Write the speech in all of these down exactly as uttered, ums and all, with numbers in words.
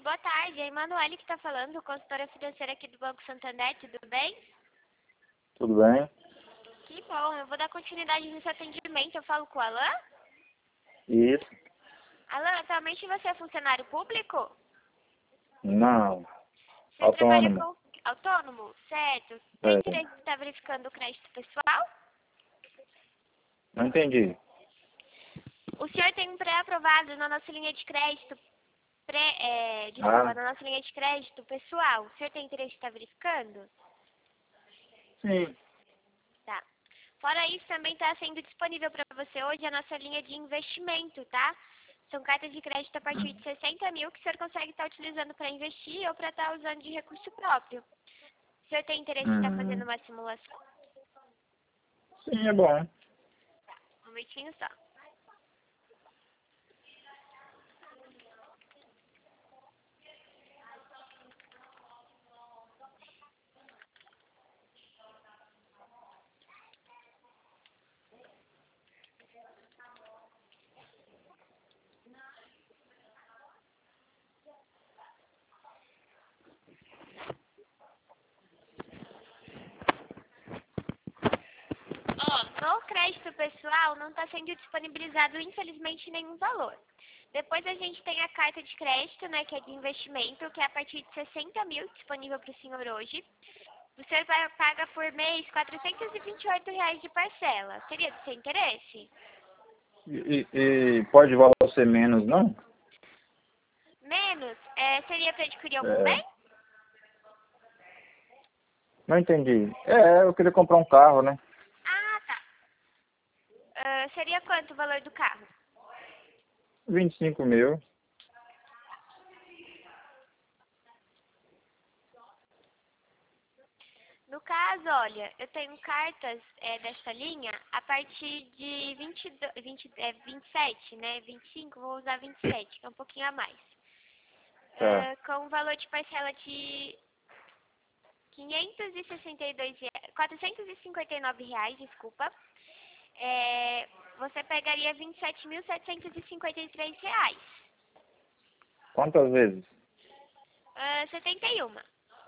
boa tarde. É a Emanuele que está falando, consultora financeira aqui do Banco Santander, tudo bem? Tudo bem? Que bom, eu vou dar continuidade nesse atendimento. Eu falo com o Alan? Isso? Alan, atualmente você é funcionário público? Não. Você trabalha Autônomo. com autônomo, certo? Tem É. interesse em estar verificando o crédito pessoal? Não entendi. O senhor tem um pré-aprovado na nossa linha de crédito, pré, é, desculpa, Ah, na nossa linha de crédito pessoal. O senhor tem interesse em estar verificando? sim. Tá. Fora isso, também está sendo disponível para você hoje a nossa linha de investimento, tá? São cartas de crédito a partir de sessenta mil que o senhor consegue estar utilizando para investir ou para estar usando de recurso próprio. O senhor tem interesse em estar fazendo Hum, uma simulação? sim, é bom. Um minutinho só. Ó, no crédito pessoal não está sendo disponibilizado, infelizmente, nenhum valor. Depois a gente tem a carta de crédito, né, que é de investimento, que é a partir de sessenta mil, disponível para o senhor hoje. O senhor vai paga por mês quatrocentos e vinte e oito reais de parcela. Seria do seu interesse? E, e pode valor ser menos, não? Menos, é, seria para adquirir algum É, bem? não entendi. É, eu queria comprar um carro, né? Ah, tá. Ah, seria quanto o valor do carro? vinte e cinco mil. No caso, olha, eu tenho cartas é, dessa linha a partir de vinte, e dois, vinte, é, vinte e sete, né? vinte e cinco, vou usar vinte e sete, que é um pouquinho a mais. Tá. Ah, com um valor de parcela de quinhentos e sessenta e dois reais, quatrocentos e cinquenta e nove reais, desculpa. É, você pegaria vinte e sete mil setecentos e cinquenta e três reais. Quantas vezes? Ah, setenta e um.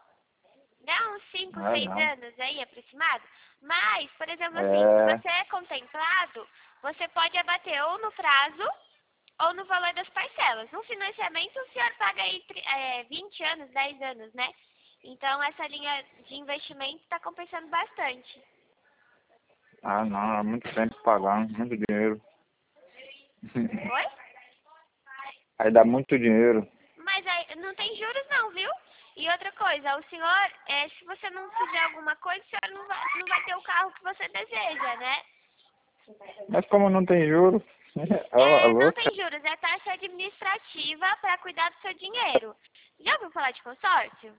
Dá uns cinco, Ah, seis não. anos aí, aproximado. Mas, por exemplo, assim, se É, você é contemplado, você pode abater ou no prazo ou no valor das parcelas. No financiamento, o senhor paga aí tri- é, vinte anos, dez anos, né? Então, essa linha de investimento está compensando bastante. ah, não, é muito tempo pagando, muito dinheiro. Oi? Aí dá muito dinheiro. Mas aí, não tem juros não, viu? E outra coisa, o senhor, é, se você não fizer alguma coisa, o senhor não vai, não vai ter o carro que você deseja, né? Mas como não tem juros, ó, a É, não louca. tem juros, é taxa administrativa para cuidar do seu dinheiro. Já ouviu falar de consórcio?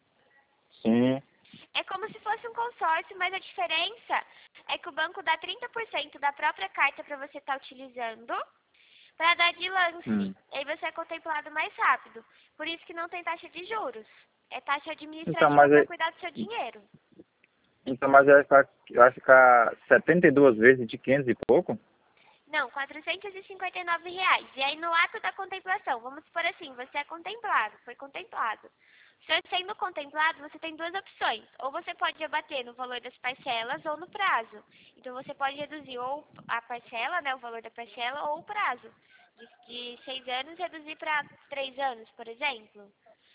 Sim. É como se fosse um consórcio, mas a diferença é que o banco dá trinta por cento da própria carta para você estar utilizando para dar de Hum. lance. Aí você é contemplado mais rápido. Por isso que não tem taxa de juros. É taxa Então, administrativa mas para aí, cuidar do seu dinheiro. então, mas vai ficar, vai ficar setenta e duas vezes de quinhentos e pouco? Não, quatrocentos e cinquenta e nove reais. E aí no ato da contemplação, vamos supor assim, você é contemplado, foi contemplado. O senhor sendo contemplado, você tem duas opções. Ou você pode abater no valor das parcelas ou no prazo. Então você pode reduzir ou a parcela, né, o valor da parcela, ou o prazo. De, de seis anos reduzir para três anos, por exemplo.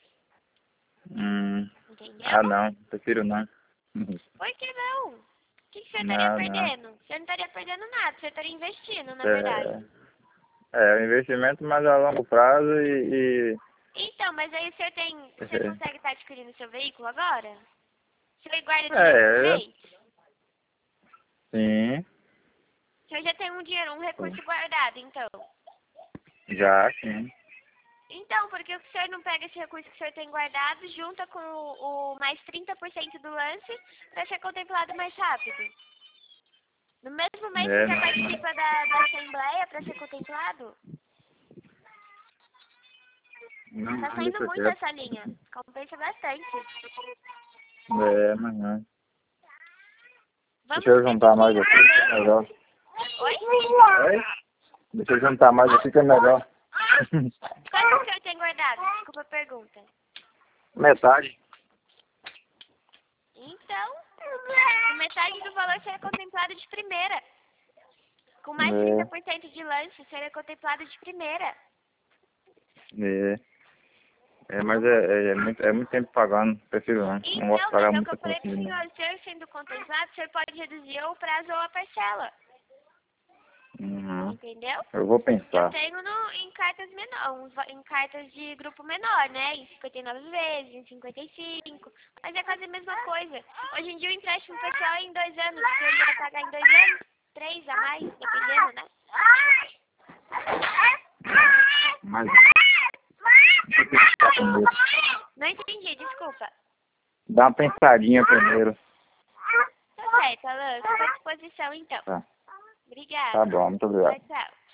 Hum. Entendeu? Ah, não. Prefiro não. Por que não? O que, que você estaria Não, não. perdendo? Você não estaria perdendo nada, você estaria investindo, na É, verdade. é um investimento mais a longo prazo e... e Então, mas aí o senhor tem. O senhor é, consegue estar adquirindo seu veículo agora? O senhor guarda dinheiro por é, mês? sim. O senhor já tem um dinheiro, um recurso guardado, então. Já, sim. Então, por que o senhor não pega esse recurso que o senhor tem guardado, junta com o, o mais trinta por cento do lance, para ser contemplado mais rápido? No mesmo mês você É, já não, não. participa da, da assembleia para ser contemplado? Não, Tá não, saindo deixa muito quieto. essa linha. Compensa bastante. É, mas não. Deixa Vamos eu ver juntar mais direitinho aqui, por que é mês. melhor. Oi? Oi? Deixa eu juntar mais aqui que é melhor. Quanto o senhor tem guardado? Desculpa a pergunta. Metade. Então, metade do valor será contemplado de primeira. Com mais É. trinta por cento de lanche será contemplado de primeira. É. É, mas é, é, é, muito, é muito tempo pagando, prefiro não. Não Então, gosto de mas pagar é o que muita eu falei pro coisa. senhor, o senhor sendo contemplado, o senhor pode reduzir ou o prazo ou a parcela. Uhum. Entendeu? Eu vou Eu pensar. tenho no, em cartas menor, em cartas de grupo menor, né? Em cinquenta e nove vezes, em cinquenta e cinco. Mas é quase a mesma coisa. Hoje em dia o empréstimo pessoal é em dois anos. O senhor vai pagar em dois anos, três a mais, dependendo, né? Mas... Não entendi, desculpa. Dá uma pensadinha primeiro. Tá certo, Alan. Estou à disposição, então. Tá. Obrigada. Tá bom, muito obrigado. Tchau, tchau.